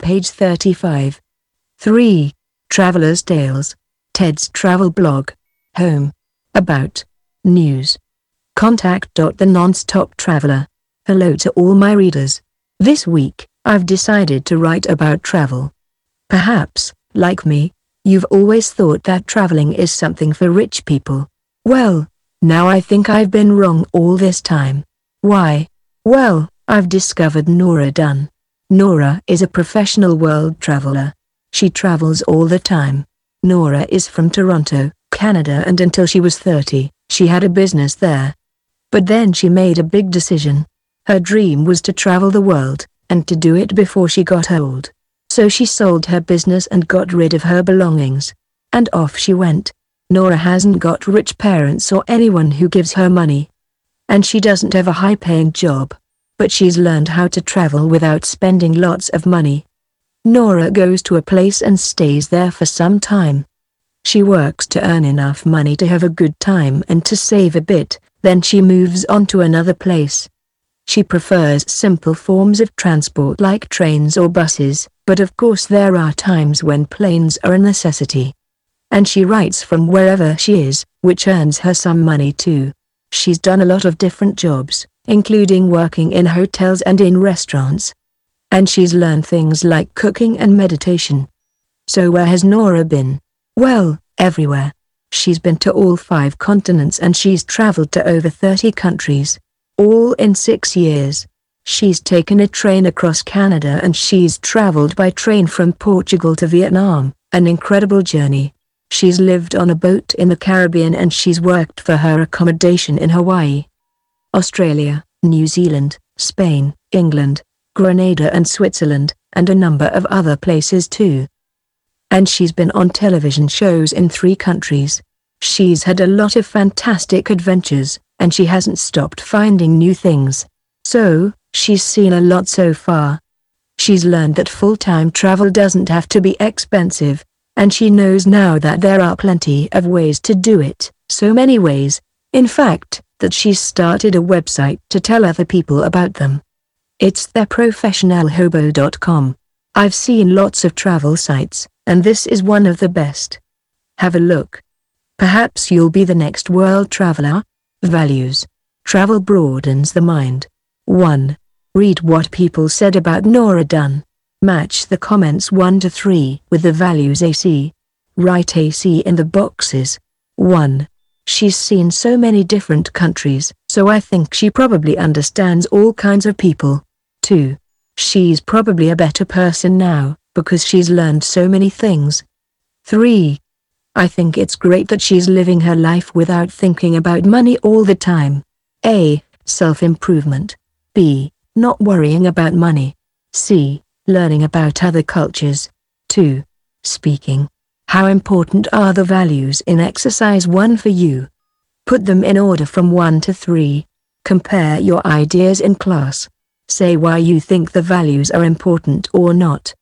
page 35. 3. Traveler's Tales. Ted's Travel Blog. Home. About. News. Contact. The Non-Stop Traveler. Hello to all my readers. This week, I've decided to write about travel. Perhaps, like me, you've always thought that traveling is something for rich people. Well, now I think I've been wrong all this time. Why? Well, I've discovered Nora Dunn. Nora is a professional world traveler. She travels all the time. Nora is from Toronto, Canada, and until she was 30, she had a business there. But then she made a big decision. Her dream was to travel the world, and to do it before she got old. So she sold her business and got rid of her belongings. And off she went. Nora hasn't got rich parents or anyone who gives her money. And she doesn't have a high-paying job. But she's learned how to travel without spending lots of money. Nora goes to a place and stays there for some time. She works to earn enough money to have a good time and to save a bit, then she moves on to another place. She prefers simple forms of transport like trains or buses, but of course there are times when planes are a necessity. And she writes from wherever she is, which earns her some money too. She's done a lot of different jobs, including working in hotels and in restaurants. And she's learned things like cooking and meditation. So where has Nora been? Well, everywhere. She's been to all 5 continents and she's traveled to over 30 countries. All in 6 years. She's taken a train across Canada and she's traveled by train from Portugal to Vietnam, an incredible journey. She's lived on a boat in the Caribbean and she's worked for her accommodation in Hawaii, Australia, New Zealand, Spain, England, Grenada and Switzerland, and a number of other places too. And she's been on television shows in 3 countries. She's had a lot of fantastic adventures, and she hasn't stopped finding new things. So, she's seen a lot so far. She's learned that full-time travel doesn't have to be expensive, and she knows now that there are plenty of ways to do it, so many ways, in fact, that she's started a website to tell other people about them. It's theprofessionalhobo.com. I've seen lots of travel sites, and this is one of the best. Have a look. Perhaps you'll be the next world traveler. Values. Travel broadens the mind. 1. Read what people said about Nora Dunn. Match the comments 1 to 3 with the values AC. Write AC in the boxes. 1. She's seen so many different countries, so I think she probably understands all kinds of people. 2. She's probably a better person now, because she's learned so many things. 3. I think it's great that she's living her life without thinking about money all the time. A. Self-improvement. B. Not worrying about money. C. Learning about other cultures. 2. Speaking. How important are the values in exercise 1 for you? Put them in order from 1 to 3. Compare your ideas in class. Say why you think the values are important or not.